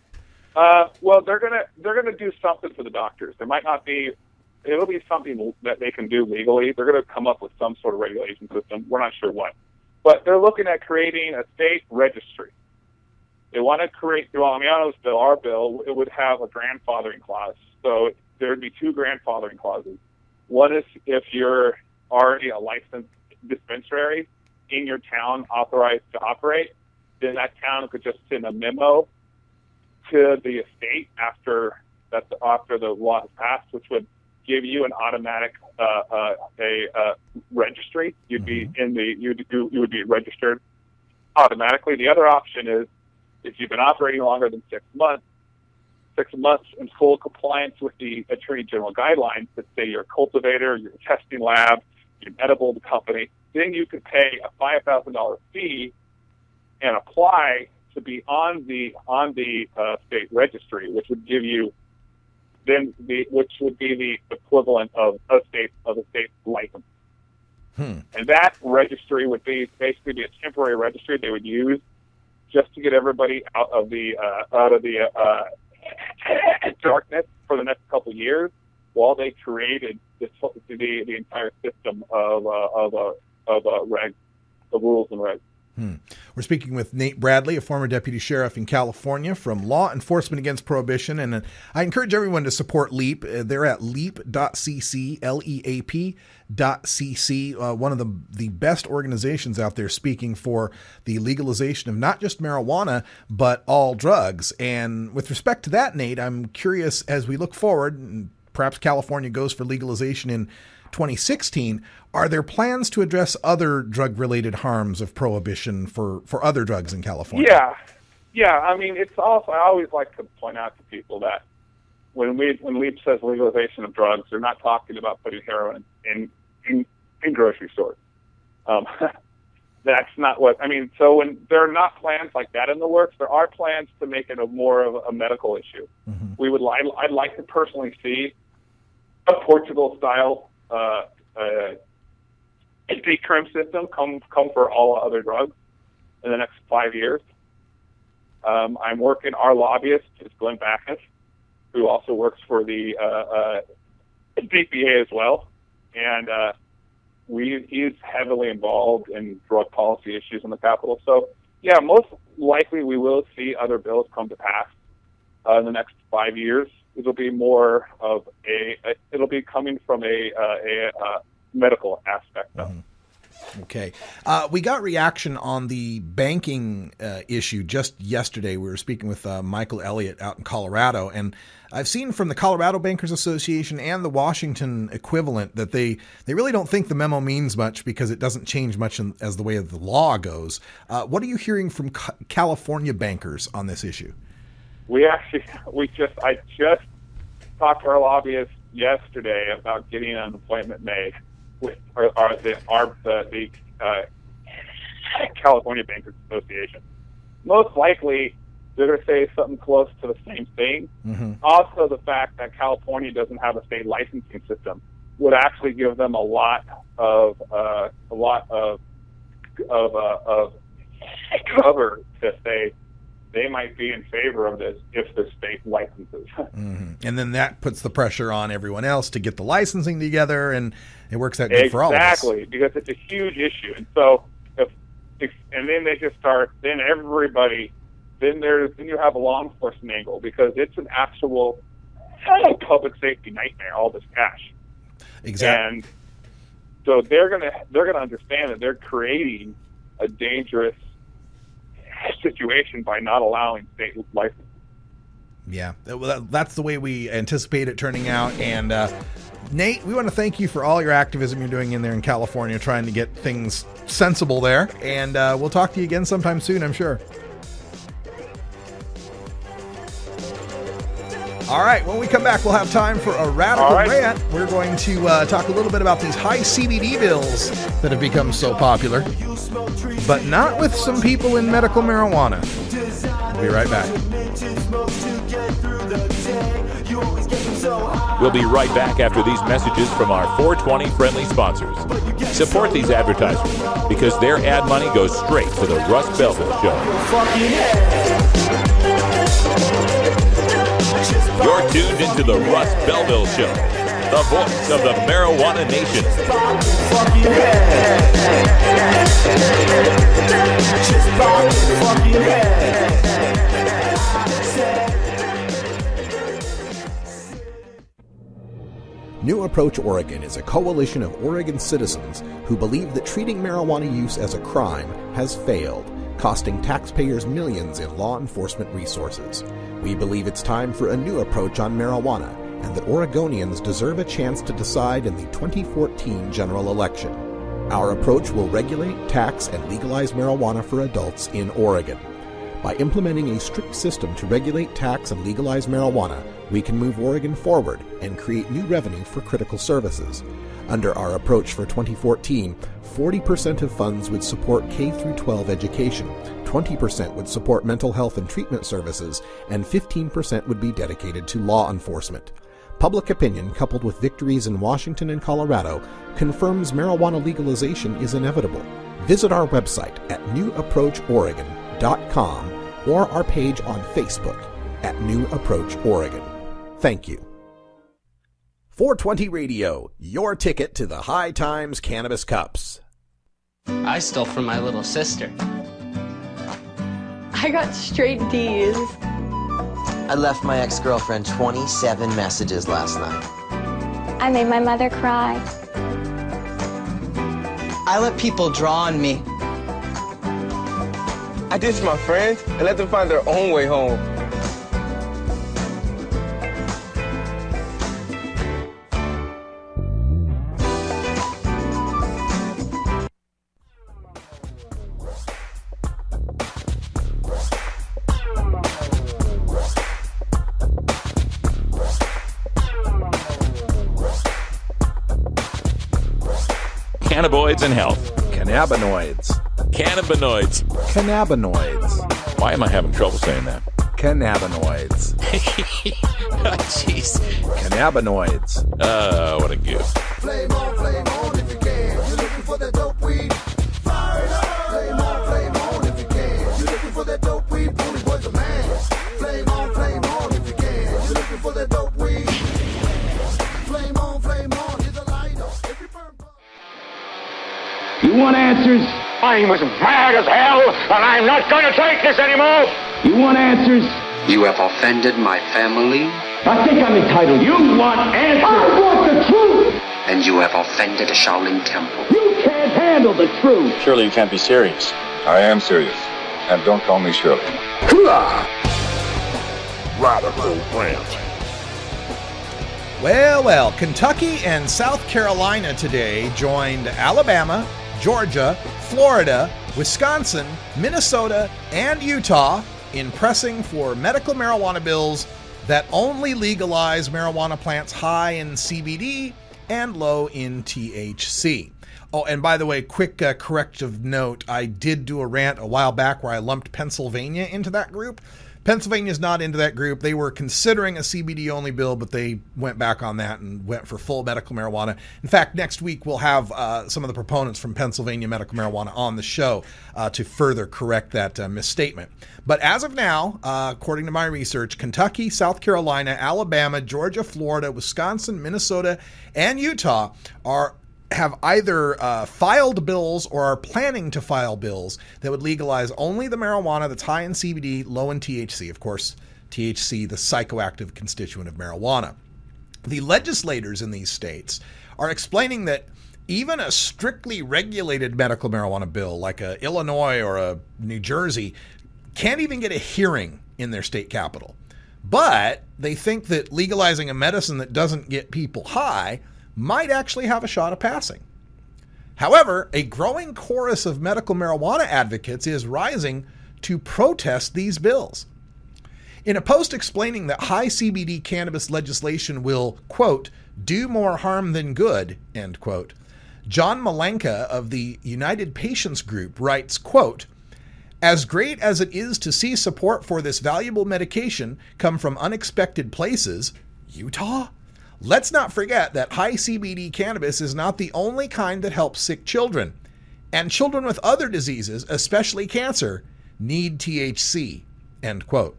Uh, well, they're gonna they're gonna do something for the doctors. There might not be. It'll be something that they can do legally. They're going to come up with some sort of regulation system. We're not sure what. But they're looking at creating a state registry. They want to create, well, I mean, I know bill, our bill, it would have a grandfathering clause. So there would be two grandfathering clauses. One is if you're already a licensed dispensary in your town authorized to operate, then that town could just send a memo to the estate after that's after the law is passed, which would give you an automatic uh, uh, a uh, registry. You'd be in the you'd, you you would be registered automatically. The other option is if you've been operating longer than six months, six months in full compliance with the Attorney General guidelines that say you're a cultivator, you're a testing lab, you're an edible company, then you could pay a five thousand dollars fee and apply to be on the on the uh, state registry, which would give you then the which would be the equivalent of a state of a state license. Hmm. And that registry would be basically be a temporary registry they would use just to get everybody out of the uh, out of the uh, darkness for the next couple of years while they created this, the the entire system of uh, of uh, of uh, reg of rules and regs. Hmm. We're speaking with Nate Bradley, a former deputy sheriff in California from Law Enforcement Against Prohibition. And uh, I encourage everyone to support LEAP. Uh, they're at leap dot c c, L E A P dot C C, uh, one of the, the best organizations out there speaking for the legalization of not just marijuana, but all drugs. And with respect to that, Nate, I'm curious as we look forward, and perhaps California goes for legalization in twenty sixteen, are there plans to address other drug-related harms of prohibition for, for other drugs in California? Yeah, yeah. I mean, it's also, I always like to point out to people that when we when LEAP says legalization of drugs, they're not talking about putting heroin in in, in grocery stores. Um, that's not what I mean. So when there are not plans like that in the works, there are plans to make it a more of a medical issue. Mm-hmm. We would I'd, I'd like to personally see a Portugal-style uh, uh, decrim system come come for all other drugs in the next five years. Um, I'm working. Our lobbyist is Glenn Backus, who also works for the uh, uh, D P A as well, and uh, we he's heavily involved in drug policy issues in the Capitol. So, yeah, most likely we will see other bills come to pass uh, in the next five years. It'll be more of a, a it'll be coming from a, uh, a, a medical aspect though. Mm-hmm. Okay. Uh, we got reaction on the banking uh, issue just yesterday. We were speaking with uh, Michael Elliott out in Colorado, and I've seen from the Colorado Bankers Association and the Washington equivalent that they, they really don't think the memo means much because it doesn't change much in, as the way of the law goes. Uh, what are you hearing from ca- California bankers on this issue? We actually, we just, I just talked to our lobbyist yesterday about getting an appointment made with our, our the, our, the, the uh, California Bankers Association. Most likely, they're going to say something close to the same thing. Mm-hmm. Also, the fact that California doesn't have a state licensing system would actually give them a lot of uh, a lot of of uh, of cover to say they might be in favor of this if the state licenses. Mm-hmm. And then that puts the pressure on everyone else to get the licensing together, and it works out good exactly, for all of us. Exactly, because it's a huge issue. And so, if, if and then they just start, then everybody, then there's, then you have a law enforcement angle because it's an actual public safety nightmare, all this cash. Exactly. And so they're gonna they're gonna understand that they're creating a dangerous situation by not allowing state license. Yeah, well, that's the way we anticipate it turning out. And uh, Nate, we want to thank you for all your activism you're doing in there in California, trying to get things sensible there. And uh, we'll talk to you again sometime soon, I'm sure. All right, when we come back, we'll have time for a radical right. rant. We're going to uh, talk a little bit about these high C B D bills that have become so popular, but not with some people in medical marijuana. We'll be right back. We'll be right back after these messages from our four twenty friendly sponsors. Support these advertisers because their ad money goes straight to the Russ Belville Show. You're tuned into the Russ Belville Show, the voice of the marijuana nation. New Approach Oregon is a coalition of Oregon citizens who believe that treating marijuana use as a crime has failed, costing taxpayers millions in law enforcement resources. We believe it's time for a new approach on marijuana, and that Oregonians deserve a chance to decide in the twenty fourteen general election. Our approach will regulate, tax, and legalize marijuana for adults in Oregon. By implementing a strict system to regulate, tax, and legalize marijuana, we can move Oregon forward and create new revenue for critical services. Under our approach for twenty fourteen, forty percent of funds would support K through twelve education, twenty percent would support mental health and treatment services, and fifteen percent would be dedicated to law enforcement. Public opinion, coupled with victories in Washington and Colorado, confirms marijuana legalization is inevitable. Visit our website at new approach oregon dot com or our page on Facebook at New Approach Oregon. Thank you. four twenty Radio, your ticket to the High Times Cannabis Cups. I stole from my little sister. I got straight D's. I left my ex-girlfriend twenty-seven messages last night. I made my mother cry. I let people draw on me. I ditched my friends and let them find their own way home. Cannabinoids and health. Cannabinoids. Cannabinoids. Cannabinoids. Why am I having trouble saying that? Cannabinoids. Oh, jeez. Cannabinoids. Oh, what a goof. Flame on, flame on if you can. You're looking for that dope weed. Fire it up. Flame on, flame on if you can. You're looking for that dope weed. Bully boy's a man. Flame on, flame on if you can. You're looking for that dope weed. Flame on, flame on. Here's a lighter. Every burn. You want answers? I'm as mad as hell, and I'm not going to take this anymore. You want answers? You have offended my family. I think I'm entitled. You want answers? I want the truth. And you have offended the Shaolin Temple. You can't handle the truth. Surely you can't be serious. I am serious. And don't call me Shirley. Radical rant. Well, well, Kentucky and South Carolina today joined Alabama, Georgia, Florida, Wisconsin, Minnesota, and Utah in pressing for medical marijuana bills that only legalize marijuana plants high in C B D and low in T H C. Oh, and by the way, quick uh, corrective note, I did do a rant a while back where I lumped Pennsylvania into that group. Pennsylvania's not into that group. They were considering a C B D-only bill, but they went back on that and went for full medical marijuana. In fact, next week we'll have uh, some of the proponents from Pennsylvania medical marijuana on the show uh, to further correct that uh, misstatement. But as of now, uh, according to my research, Kentucky, South Carolina, Alabama, Georgia, Florida, Wisconsin, Minnesota, and Utah are have either uh, filed bills or are planning to file bills that would legalize only the marijuana that's high in C B D, low in T H C. Of course, T H C, the psychoactive constituent of marijuana. The legislators in these states are explaining that even a strictly regulated medical marijuana bill like a Illinois or a New Jersey can't even get a hearing in their state capital. But they think that legalizing a medicine that doesn't get people high might actually have a shot of passing. However, a growing chorus of medical marijuana advocates is rising to protest these bills. In a post explaining that high C B D cannabis legislation will, quote, do more harm than good, end quote, John Malenka of the United Patients Group writes, quote, as great as it is to see support for this valuable medication come from unexpected places, Utah? Let's not forget that high C B D cannabis is not the only kind that helps sick children. And children with other diseases, especially cancer, need T H C, end quote.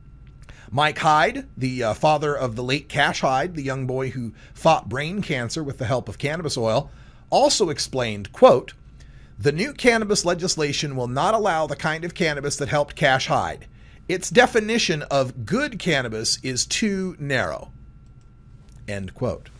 Mike Hyde, the uh, father of the late Cash Hyde, the young boy who fought brain cancer with the help of cannabis oil, also explained, quote, the new cannabis legislation will not allow the kind of cannabis that helped Cash Hyde. Its definition of good cannabis is too narrow, end quote.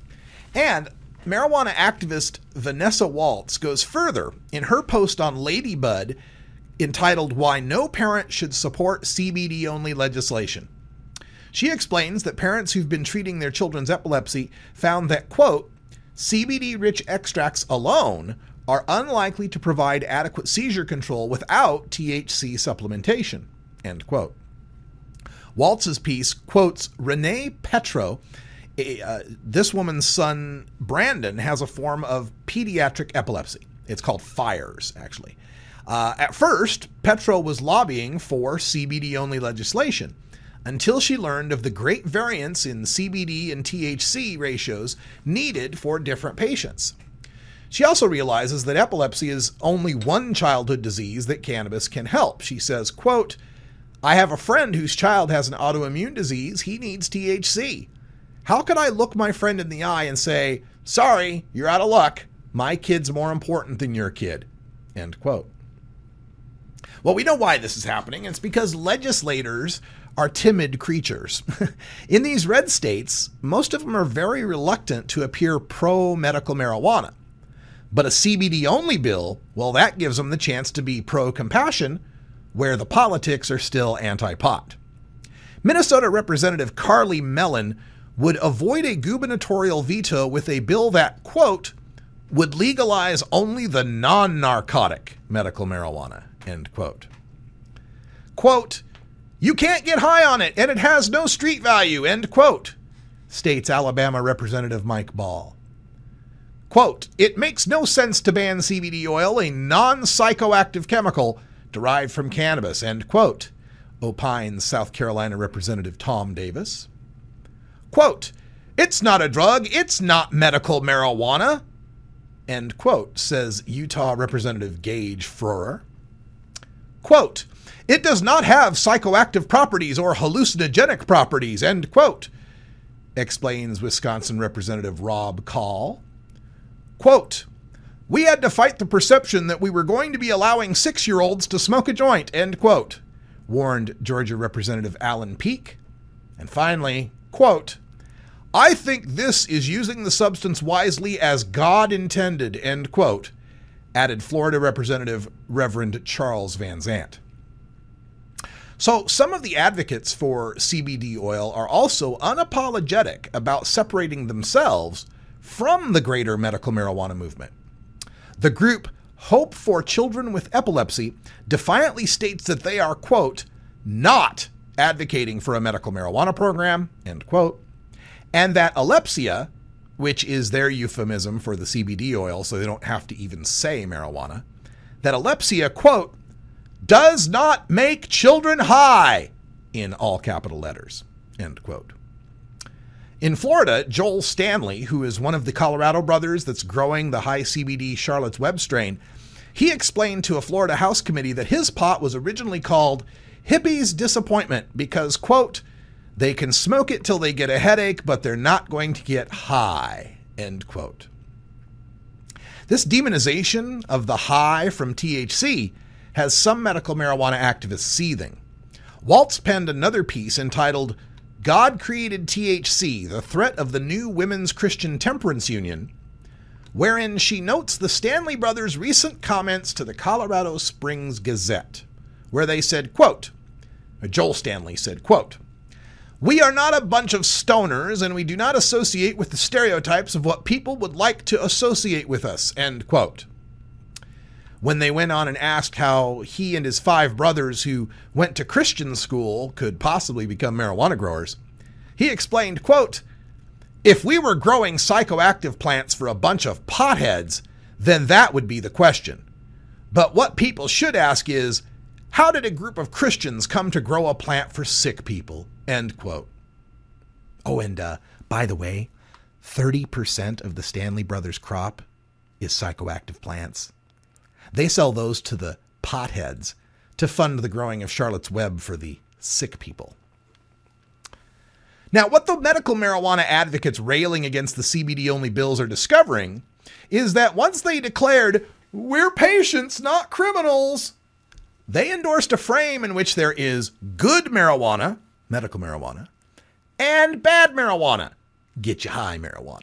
And marijuana activist Vanessa Waltz goes further in her post on Ladybud entitled Why No Parent Should Support C B D-Only Legislation. She explains that parents who've been treating their children's epilepsy found that, quote, C B D-rich extracts alone are unlikely to provide adequate seizure control without T H C supplementation, end quote. Waltz's piece quotes Renee Petro. Uh, this woman's son, Brandon, has a form of pediatric epilepsy. It's called FIRES, actually. Uh, at first, Petro was lobbying for C B D-only legislation until she learned of the great variance in C B D and T H C ratios needed for different patients. She also realizes that epilepsy is only one childhood disease that cannabis can help. She says, quote, I have a friend whose child has an autoimmune disease. He needs T H C. How could I look my friend in the eye and say, sorry, you're out of luck. My kid's more important than your kid, end quote. Well, we know why this is happening. It's because legislators are timid creatures. In these red states, most of them are very reluctant to appear pro-medical marijuana. But a C B D-only bill, well, that gives them the chance to be pro-compassion, where the politics are still anti-pot. Minnesota Representative Carly Mellon would avoid a gubernatorial veto with a bill that, quote, would legalize only the non-narcotic medical marijuana, end quote. Quote, you can't get high on it and it has no street value, end quote, states Alabama Representative Mike Ball. Quote, it makes no sense to ban C B D oil, a non-psychoactive chemical derived from cannabis, end quote, opines South Carolina Representative Tom Davis. Quote, it's not a drug, it's not medical marijuana, end quote, says Utah Representative Gage Froer. Quote, it does not have psychoactive properties or hallucinogenic properties, end quote, explains Wisconsin Representative Rob Call. Quote, we had to fight the perception that we were going to be allowing six-year-olds to smoke a joint, end quote, warned Georgia Representative Alan Peake. And finally, quote, I think this is using the substance wisely as God intended, end quote, added Florida Representative Reverend Charles Van Zandt. So some of the advocates for C B D oil are also unapologetic about separating themselves from the greater medical marijuana movement. The group Hope for Children with Epilepsy defiantly states that they are, quote, not advocating for a medical marijuana program, end quote, and that Elepsia, which is their euphemism for the C B D oil, so they don't have to even say marijuana, that Elepsia, quote, does not make children high, in all capital letters, end quote. In Florida, Joel Stanley, who is one of the Colorado brothers that's growing the high C B D Charlotte's Web strain, he explained to a Florida House committee that his pot was originally called Hippie's Disappointment because, quote, they can smoke it till they get a headache, but they're not going to get high, end quote. This demonization of the high from T H C has some medical marijuana activists seething. Waltz penned another piece entitled God Created T H C, the Threat of the New Women's Christian Temperance Union, wherein she notes the Stanley brothers' recent comments to the Colorado Springs Gazette, where they said, quote, Joel Stanley said, quote, we are not a bunch of stoners and we do not associate with the stereotypes of what people would like to associate with us, end quote. when they went on and asked how he and his five brothers who went to Christian school could possibly become marijuana growers. He explained, quote, "If we were growing psychoactive plants for a bunch of potheads, then that would be the question. But what people should ask is, how did a group of Christians come to grow a plant for sick people?" End quote. Oh, and uh, by the way, thirty percent of the Stanley Brothers crop is psychoactive plants. They sell those to the potheads to fund the growing of Charlotte's Web for the sick people. Now, what the medical marijuana advocates railing against the C B D-only bills are discovering is that once they declared, "We're patients, not criminals," they endorsed a frame in which there is good marijuana, medical marijuana, and bad marijuana, get you high marijuana.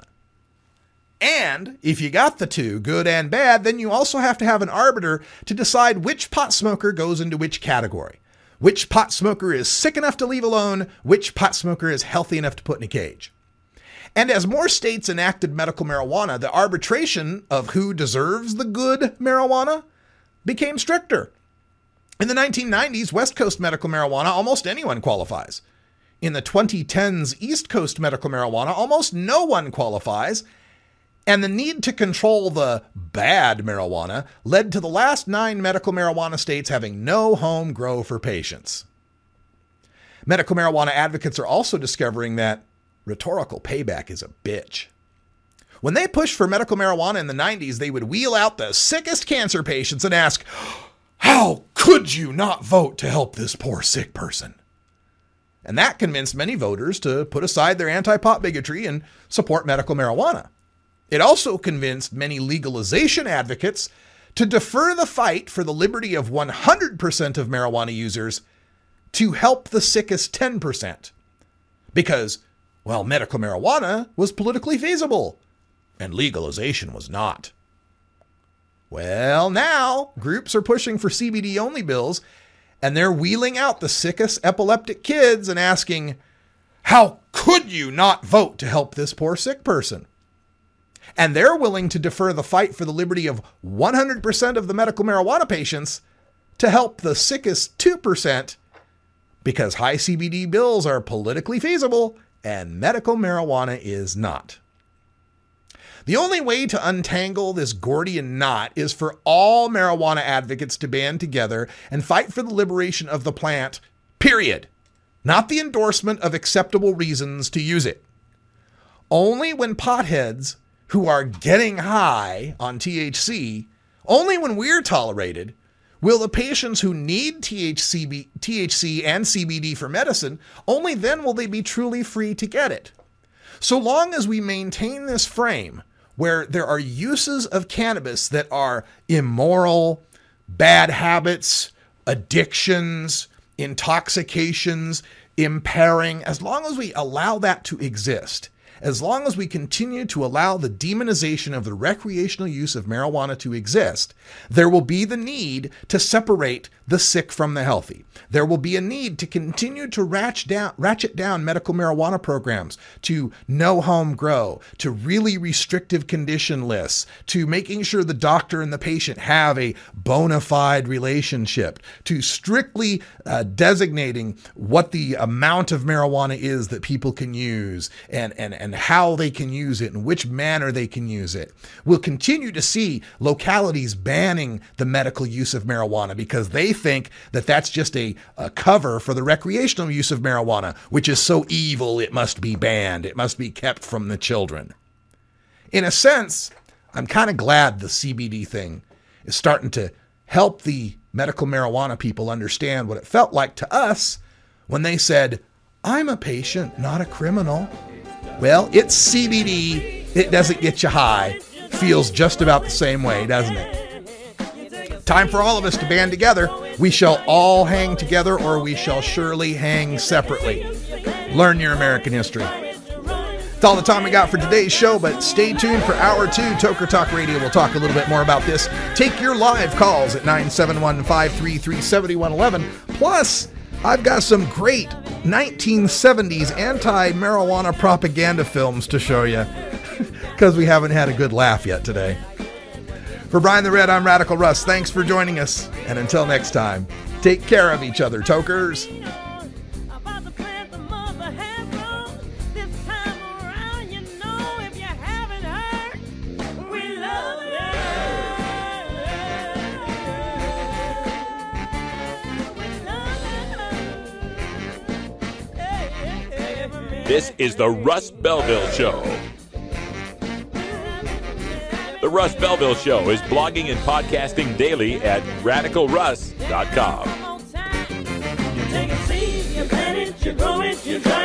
And if you got the two, good and bad, then you also have to have an arbiter to decide which pot smoker goes into which category. Which pot smoker is sick enough to leave alone, which pot smoker is healthy enough to put in a cage. And as more states enacted medical marijuana, the arbitration of who deserves the good marijuana became stricter. In the nineteen nineties, West Coast medical marijuana, almost anyone qualifies. In the twenty tens, East Coast medical marijuana, almost no one qualifies. And the need to control the bad marijuana led to the last nine medical marijuana states having no home grow for patients. Medical marijuana advocates are also discovering that rhetorical payback is a bitch. When they pushed for medical marijuana in the nineties, they would wheel out the sickest cancer patients and ask, "How could you not vote to help this poor sick person?" And that convinced many voters to put aside their anti-pot bigotry and support medical marijuana. It also convinced many legalization advocates to defer the fight for the liberty of one hundred percent of marijuana users to help the sickest ten percent. Because, well, medical marijuana was politically feasible and legalization was not. Well, now groups are pushing for C B D-only bills, and they're wheeling out the sickest epileptic kids and asking, "How could you not vote to help this poor sick person?" And they're willing to defer the fight for the liberty of one hundred percent of the medical marijuana patients to help the sickest two percent because high C B D bills are politically feasible and medical marijuana is not. The only way to untangle this Gordian knot is for all marijuana advocates to band together and fight for the liberation of the plant, period. Not the endorsement of acceptable reasons to use it. Only when potheads who are getting high on T H C, only when we're tolerated, will the patients who need T H C, T H C and C B D for medicine, only then will they be truly free to get it. So long as we maintain this frame where there are uses of cannabis that are immoral, bad habits, addictions, intoxications, impairing, as long as we allow that to exist, as long as we continue to allow the demonization of the recreational use of marijuana to exist, there will be the need to separate the sick from the healthy. There will be a need to continue to ratchet down, ratchet down medical marijuana programs to no home grow, to really restrictive condition lists, to making sure the doctor and the patient have a bona fide relationship, to strictly uh, designating what the amount of marijuana is that people can use and, and, and how they can use it and which manner they can use it. We'll continue to see localities banning the medical use of marijuana because they think that that's just a, a cover for the recreational use of marijuana, which is so evil it must be banned. It must be kept from the children. In a sense, I'm kind of glad the C B D thing is starting to help the medical marijuana people understand what it felt like to us when they said, "I'm a patient, not a criminal." Well, it's C B D. It doesn't get you high. Feels just about the same way, doesn't it? Time for all of us to band together. We shall all hang together, or we shall surely hang separately. Learn your American history. That's all the time we got for today's show, but stay tuned for hour two. Toker Talk Radio will talk a little bit more about this. Take your live calls at nine seven one, five three three, seven one one one. Plus, I've got some great nineteen seventies anti-marijuana propaganda films to show you because we haven't had a good laugh yet today. For Brian the Red, I'm Radical Russ. Thanks for joining us. And until next time, take care of each other, tokers. This is the Russ Belville Show. The Russ Belville Show is blogging and podcasting daily at radical russ dot com. You take a seed, you plant it, you grow it, you dry